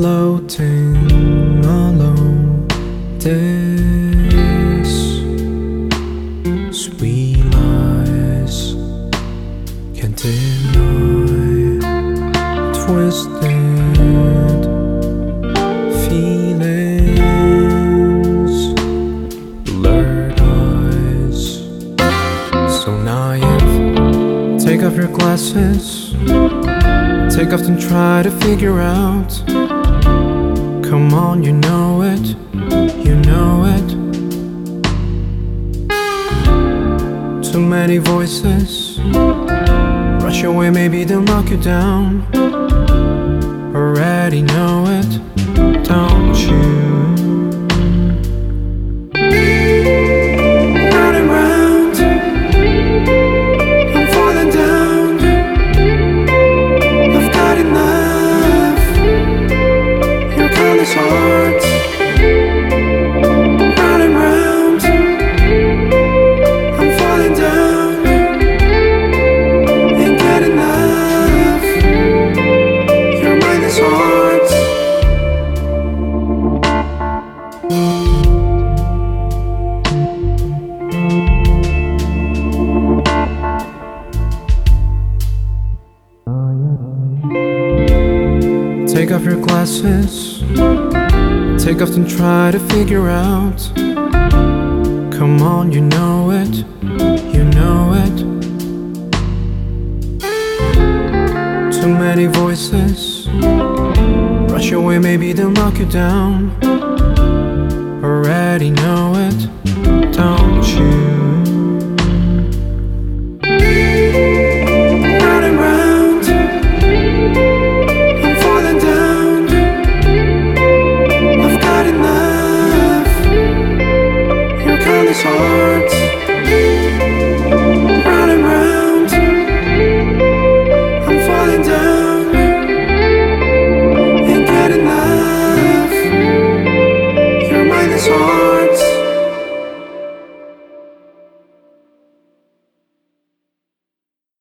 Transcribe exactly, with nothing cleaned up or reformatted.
floating alone. This sweet lies can't deny. Twisted feelings, blurred eyes, so naive. Take off your glasses, take off and try to figure out. Come on, you know it, you know it. Too many voices, rush away, maybe they'll knock you down. Already know it, don't you? Round and round, I'm falling down. I've got enough, your countless hearts. Round and round, I'm falling down. Ain't got enough, your mindless hearts. Take off your glasses, take off and try to figure out. Come on, you know it, you know it. Too many voices, rush away, maybe they'll knock you down. Already know it, don't you?